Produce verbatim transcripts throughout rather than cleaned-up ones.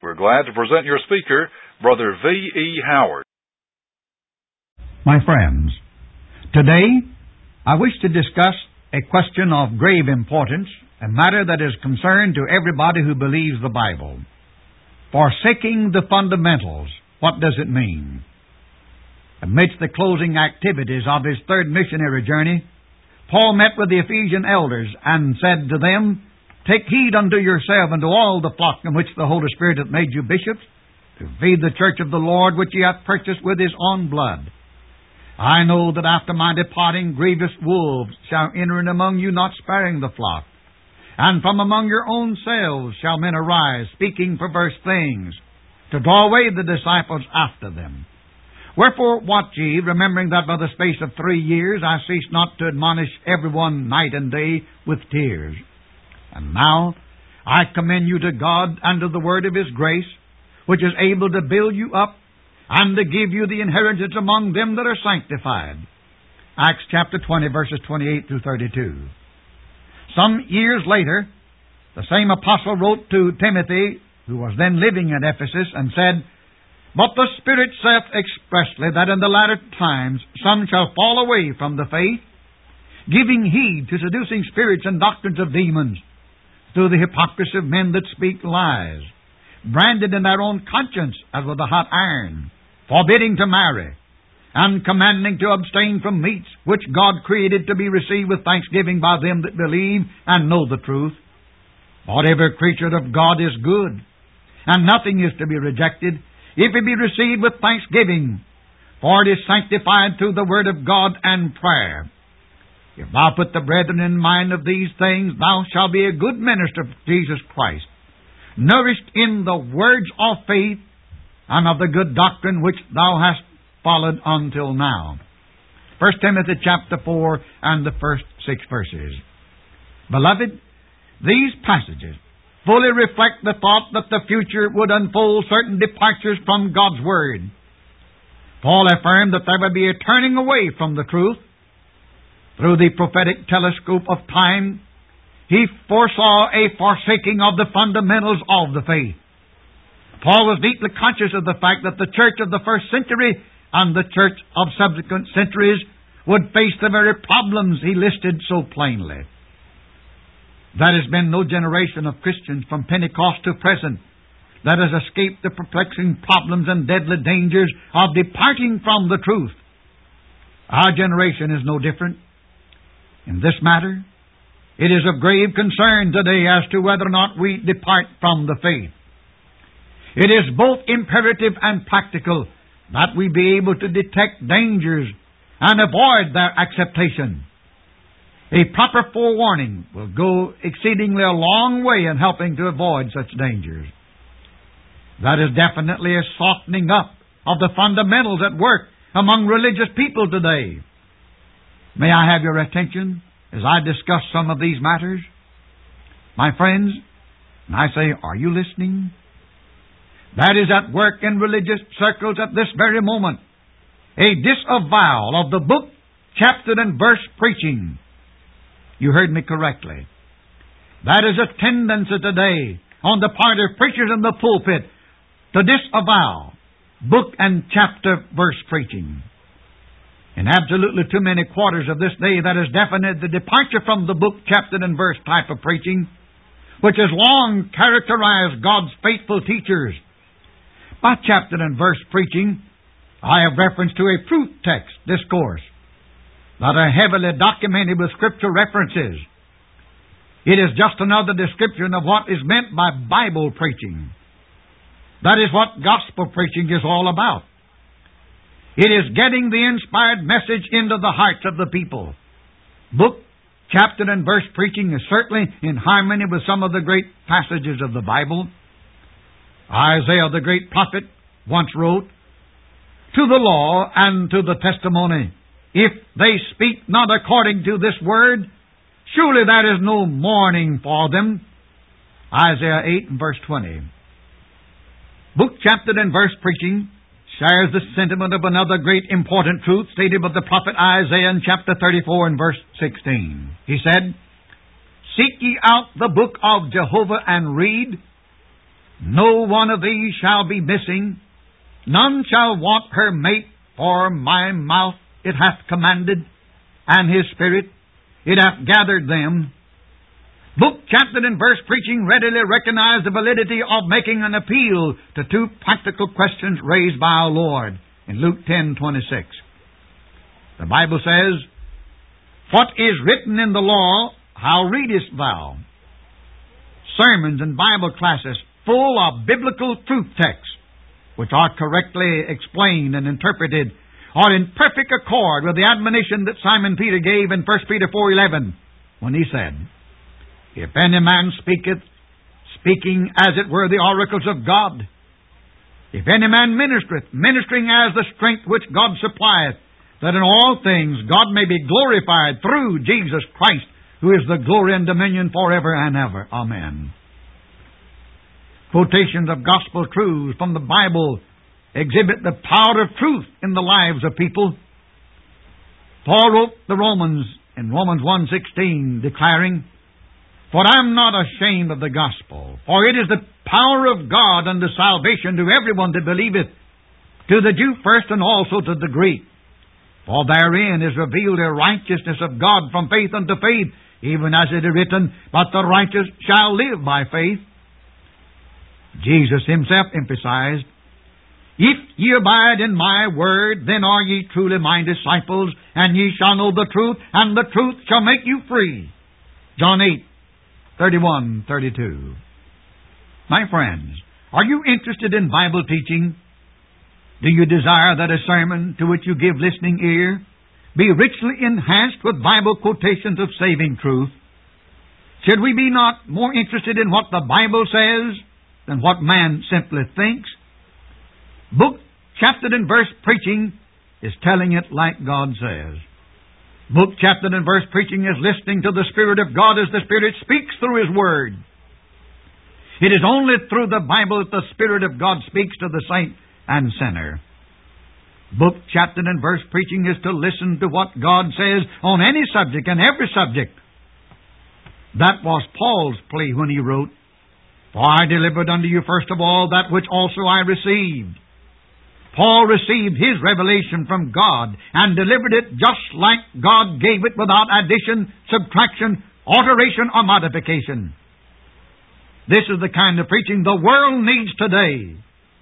We're glad to present your speaker, Brother V E Howard. My friends, today I wish to discuss a question of grave importance, a matter that is concerned to everybody who believes the Bible. Forsaking the fundamentals, what does it mean? Amidst the closing activities of his third missionary journey, Paul met with the Ephesian elders and said to them, "Take heed unto yourself and to all the flock in which the Holy Spirit hath made you bishops, to feed the church of the Lord which he hath purchased with his own blood. I know that after my departing grievous wolves shall enter in among you, not sparing the flock. And from among your own selves shall men arise, speaking perverse things, to draw away the disciples after them. Wherefore watch ye, remembering that by the space of three years I cease not to admonish every one night and day with tears. And now I commend you to God and to the word of His grace, which is able to build you up and to give you the inheritance among them that are sanctified." Acts chapter twenty, verses twenty-eight through thirty-two. Some years later, the same apostle wrote to Timothy, who was then living at Ephesus, and said, "But the Spirit saith expressly that in the latter times some shall fall away from the faith, giving heed to seducing spirits and doctrines of demons, through the hypocrisy of men that speak lies, branded in their own conscience as with a hot iron, forbidding to marry, and commanding to abstain from meats which God created to be received with thanksgiving by them that believe and know the truth. But every creature of God is good, and nothing is to be rejected, if it be received with thanksgiving, for it is sanctified through the word of God and prayer. If thou put the brethren in mind of these things, thou shalt be a good minister of Jesus Christ, nourished in the words of faith and of the good doctrine which thou hast followed until now." First Timothy chapter four and the first six verses. Beloved, these passages fully reflect the thought that the future would unfold certain departures from God's Word. Paul affirmed that there would be a turning away from the truth. Through the prophetic telescope of time, he foresaw a forsaking of the fundamentals of the faith. Paul was deeply conscious of the fact that the church of the first century and the church of subsequent centuries would face the very problems he listed so plainly. There has been no generation of Christians from Pentecost to present that has escaped the perplexing problems and deadly dangers of departing from the truth. Our generation is no different. In this matter, it is of grave concern today as to whether or not we depart from the faith. It is both imperative and practical that we be able to detect dangers and avoid their acceptation. A proper forewarning will go exceedingly a long way in helping to avoid such dangers. That is definitely a softening up of the fundamentals at work among religious people today. May I have your attention as I discuss some of these matters? My friends, and I say, are you listening? That is at work in religious circles at this very moment. A disavowal of the book, chapter, and verse preaching. You heard me correctly. That is a tendency today on the part of preachers in the pulpit to disavow book and chapter verse preaching. In absolutely too many quarters of this day, that is definite the departure from the book, chapter, and verse type of preaching, which has long characterized God's faithful teachers. By chapter and verse preaching, I have reference to a proof text discourse that are heavily documented with scripture references. It is just another description of what is meant by Bible preaching. That is what gospel preaching is all about. It is getting the inspired message into the hearts of the people. Book, chapter, and verse preaching is certainly in harmony with some of the great passages of the Bible. Isaiah, the great prophet, once wrote, "To the law and to the testimony, if they speak not according to this word, surely there is no mourning for them." Isaiah eight and verse twenty. Book, chapter, and verse preaching shares the sentiment of another great important truth stated by the prophet Isaiah in chapter thirty-four and verse sixteen. He said, "Seek ye out the book of Jehovah and read, No one of these shall be missing. None shall want her mate, for my mouth it hath commanded, and His Spirit it hath gathered them. Book, chapter, and verse preaching readily recognize the validity of making an appeal to two practical questions raised by our Lord in Luke ten twenty-six. The Bible says, "What is written in the law, how readest thou?" Sermons and Bible classes full of biblical truth texts, which are correctly explained and interpreted, are in perfect accord with the admonition that Simon Peter gave in First Peter four eleven, when he said, "If any man speaketh, speaking as it were the oracles of God. If any man ministereth, ministering as the strength which God supplieth, that in all things God may be glorified through Jesus Christ, who is the glory and dominion forever and ever. Amen." Quotations of gospel truths from the Bible exhibit the power of truth in the lives of people. Paul wrote the Romans in Romans one sixteen, declaring, "For I am not ashamed of the gospel, for it is the power of God unto salvation to everyone that believeth, to the Jew first and also to the Greek. For therein is revealed the righteousness of God from faith unto faith, even as it is written, But the righteous shall live by faith." Jesus Himself emphasized, "If ye abide in my word, then are ye truly my disciples, and ye shall know the truth, and the truth shall make you free." John eight thirty-one thirty-two. My friends, are you interested in Bible teaching? Do you desire that a sermon to which you give listening ear be richly enhanced with Bible quotations of saving truth? Should we be not more interested in what the Bible says than what man simply thinks? Book, chapter, and verse preaching is telling it like God says. Book, chapter, and verse preaching is listening to the Spirit of God as the Spirit speaks through His Word. It is only through the Bible that the Spirit of God speaks to the saint and sinner. Book, chapter, and verse preaching is to listen to what God says on any subject and every subject. That was Paul's plea when he wrote, "For I delivered unto you first of all that which also I received." Paul received his revelation from God and delivered it just like God gave it, without addition, subtraction, alteration, or modification. This is the kind of preaching the world needs today.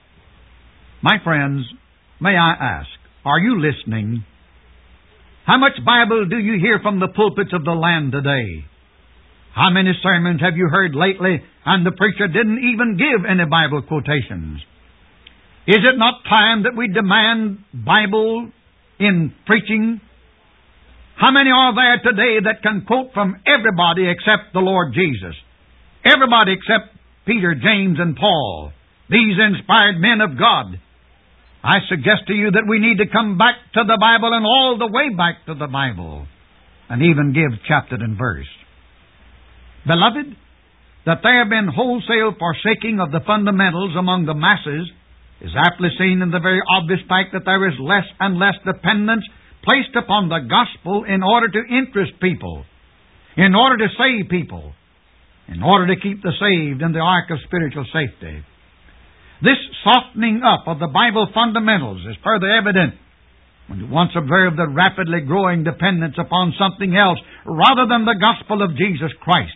My friends, may I ask, are you listening? How much Bible do you hear from the pulpits of the land today? How many sermons have you heard lately and the preacher didn't even give any Bible quotations? Is it not time that we demand Bible in preaching? How many are there today that can quote from everybody except the Lord Jesus? Everybody except Peter, James, and Paul, these inspired men of God. I suggest to you that we need to come back to the Bible, and all the way back to the Bible, and even give chapter and verse. Beloved, that there have been wholesale forsaking of the fundamentals among the masses is aptly seen in the very obvious fact that there is less and less dependence placed upon the gospel in order to interest people, in order to save people, in order to keep the saved in the ark of spiritual safety. This softening up of the Bible fundamentals is further evident when you once observe the rapidly growing dependence upon something else rather than the gospel of Jesus Christ.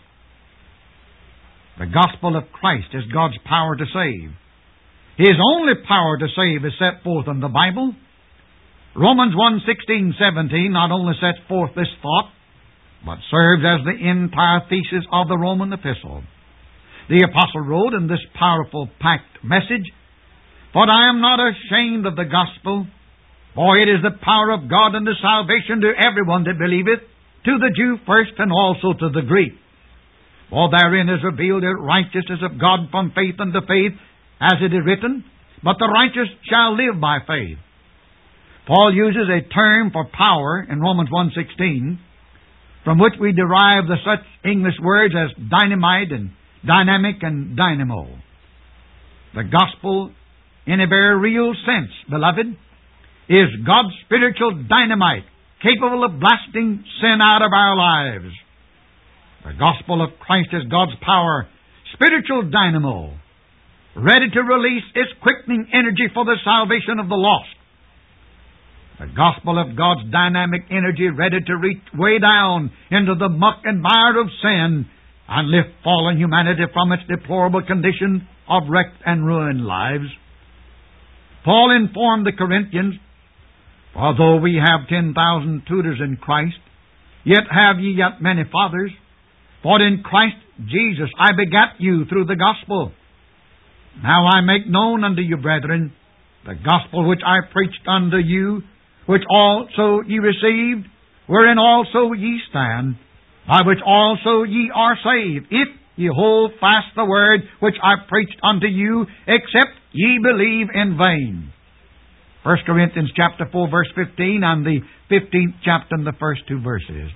The gospel of Christ is God's power to save. His only power to save is set forth in the Bible. Romans one sixteen seventeen not only sets forth this thought, but serves as the entire thesis of the Roman epistle. The apostle wrote in this powerful packed message, "For I am not ashamed of the gospel, for it is the power of God unto salvation to everyone that believeth, to the Jew first and also to the Greek. For therein is revealed the righteousness of God from faith unto faith, as it is written, But the righteous shall live by faith." Paul uses a term for power in Romans one sixteen, from which we derive the such English words as dynamite and dynamic and dynamo. The gospel, in a very real sense, beloved, is God's spiritual dynamite, capable of blasting sin out of our lives. The gospel of Christ is God's power, spiritual dynamo, ready to release its quickening energy for the salvation of the lost. The gospel of God's dynamic energy ready to reach way down into the muck and mire of sin and lift fallen humanity from its deplorable condition of wrecked and ruined lives. Paul informed the Corinthians, "For though we have ten thousand tutors in Christ, yet have ye yet many fathers. For in Christ Jesus I begat you through the gospel. Now I make known unto you, brethren, the gospel which I preached unto you, which also ye received, wherein also ye stand, by which also ye are saved, if ye hold fast the word which I preached unto you, except ye believe in vain." First Corinthians chapter four, verse fifteen, and the fifteenth chapter and the first two verses.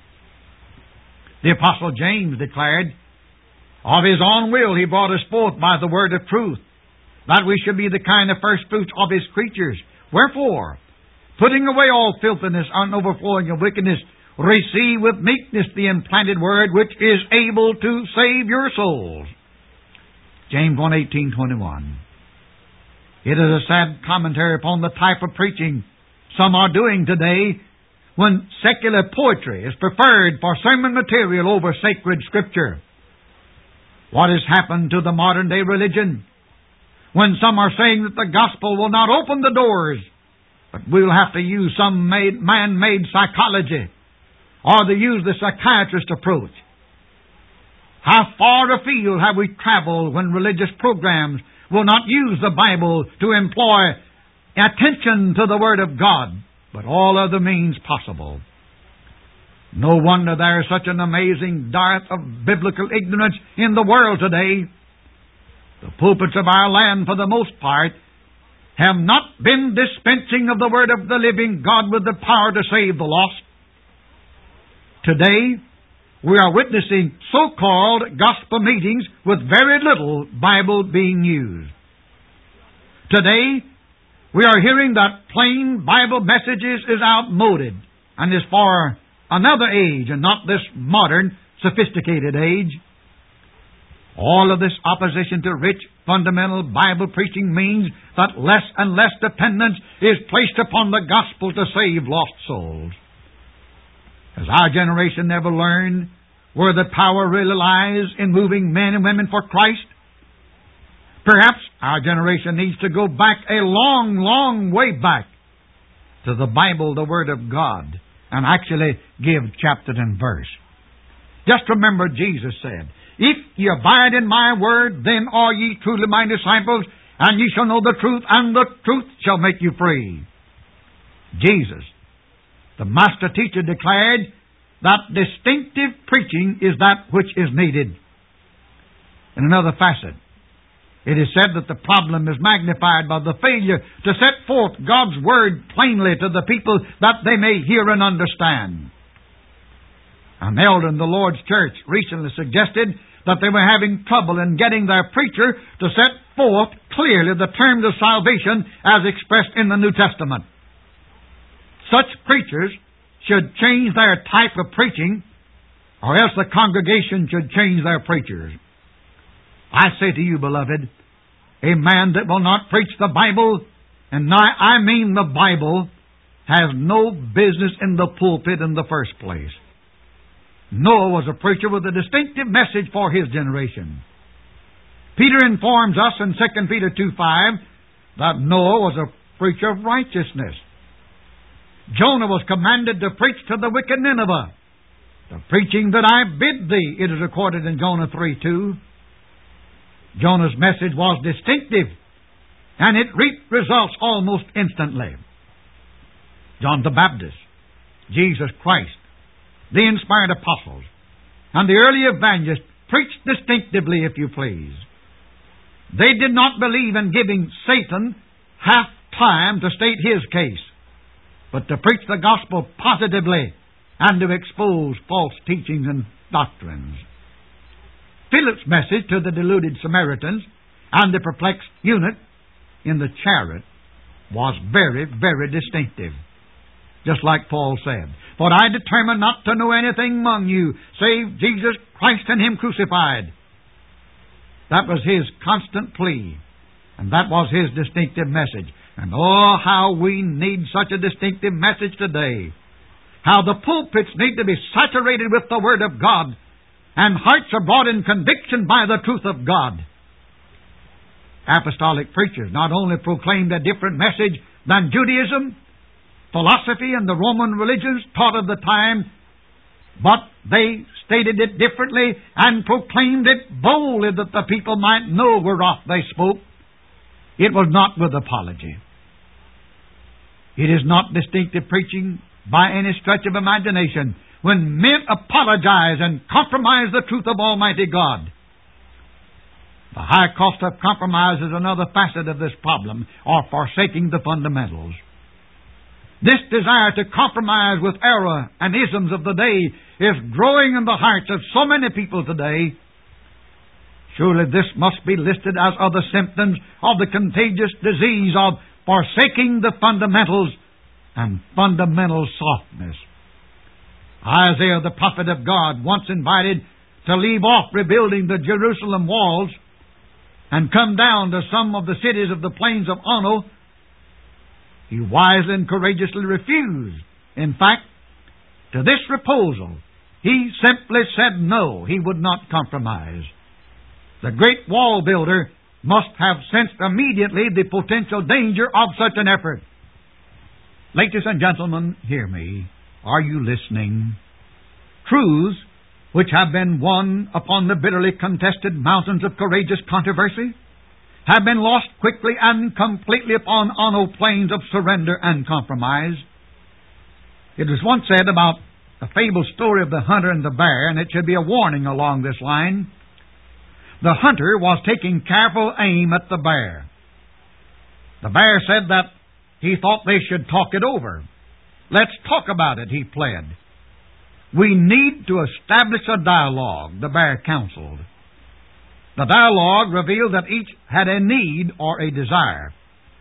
The Apostle James declared, "Of his own will he brought us forth by the word of truth, that we should be the kind of first fruits of his creatures. Wherefore, putting away all filthiness and overflowing of wickedness, receive with meekness the implanted word which is able to save your souls." James one, eighteen, twenty-one. It is a sad commentary upon the type of preaching some are doing today, when secular poetry is preferred for sermon material over sacred Scripture. What has happened to the modern day religion? When some are saying that the gospel will not open the doors, but we'll have to use some made, man-made psychology, or to use the psychiatrist approach. How far afield have we traveled when religious programs will not use the Bible to employ attention to the Word of God, but all other means possible? No wonder there is such an amazing dearth of biblical ignorance in the world today. The pulpits of our land, for the most part, have not been dispensing of the Word of the living God with the power to save the lost. Today, we are witnessing so-called gospel meetings with very little Bible being used. Today, we are hearing that plain Bible messages is outmoded and is for another age and not this modern, sophisticated age. All of this opposition to rich, fundamental Bible preaching means that less and less dependence is placed upon the gospel to save lost souls. Has our generation never learned where the power really lies in moving men and women for Christ? Perhaps our generation needs to go back a long, long way back to the Bible, the Word of God, and actually give chapter and verse. Just remember Jesus said, "If ye abide in my word, then are ye truly my disciples, and ye shall know the truth, and the truth shall make you free." Jesus, the Master Teacher, declared that distinctive preaching is that which is needed. In another facet, it is said that the problem is magnified by the failure to set forth God's Word plainly to the people that they may hear and understand. An elder in the Lord's Church recently suggested that they were having trouble in getting their preacher to set forth clearly the terms of salvation as expressed in the New Testament. Such preachers should change their type of preaching, or else the congregation should change their preachers. I say to you, beloved, a man that will not preach the Bible, and I mean the Bible, has no business in the pulpit in the first place. Noah was a preacher with a distinctive message for his generation. Peter informs us in Second Peter two five that Noah was a preacher of righteousness. Jonah was commanded to preach to the wicked Nineveh. "The preaching that I bid thee," it is recorded in Jonah three two. Jonah's message was distinctive, and it reaped results almost instantly. John the Baptist, Jesus Christ, the inspired apostles, and the early evangelists preached distinctively, if you please. They did not believe in giving Satan half time to state his case, but to preach the gospel positively and to expose false teachings and doctrines. Philip's message to the deluded Samaritans and the perplexed eunuch in the chariot was very, very distinctive. Just like Paul said, "For I determined not to know anything among you, save Jesus Christ and Him crucified." That was his constant plea. And that was his distinctive message. And oh, how we need such a distinctive message today. How the pulpits need to be saturated with the Word of God, and hearts are brought in conviction by the truth of God. Apostolic preachers not only proclaimed a different message than Judaism, philosophy, and the Roman religions taught of the time, but they stated it differently and proclaimed it boldly that the people might know whereof they spoke. It was not with apology. It is not distinctive preaching by any stretch of imagination when men apologize and compromise the truth of Almighty God. The high cost of compromise is another facet of this problem, or forsaking the fundamentals. This desire to compromise with error and isms of the day is growing in the hearts of so many people today. Surely this must be listed as other symptoms of the contagious disease of forsaking the fundamentals and fundamental softness. Isaiah, the prophet of God, once invited to leave off rebuilding the Jerusalem walls and come down to some of the cities of the plains of Ono. He wisely and courageously refused. In fact, to this proposal, he simply said no, he would not compromise. The great wall builder must have sensed immediately the potential danger of such an effort. Ladies and gentlemen, hear me. Are you listening? Truths which have been won upon the bitterly contested mountains of courageous controversy have been lost quickly and completely upon Ono plains of surrender and compromise. It was once said about the fabled story of the hunter and the bear, and it should be a warning along this line. The hunter was taking careful aim at the bear. The bear said that he thought they should talk it over. Let's talk about it, he pled. We need to establish a dialogue, the bear counseled. The dialogue revealed that each had a need or a desire.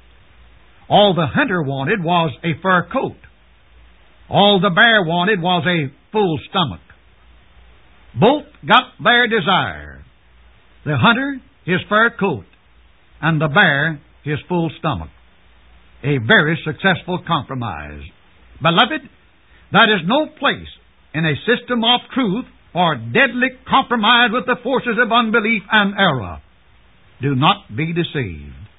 All the hunter wanted was a fur coat. All the bear wanted was a full stomach. Both got their desire. The hunter, his fur coat, and the bear, his full stomach. A very successful compromise. Beloved, that is no place in a system of truth or deadly compromise with the forces of unbelief and error. Do not be deceived.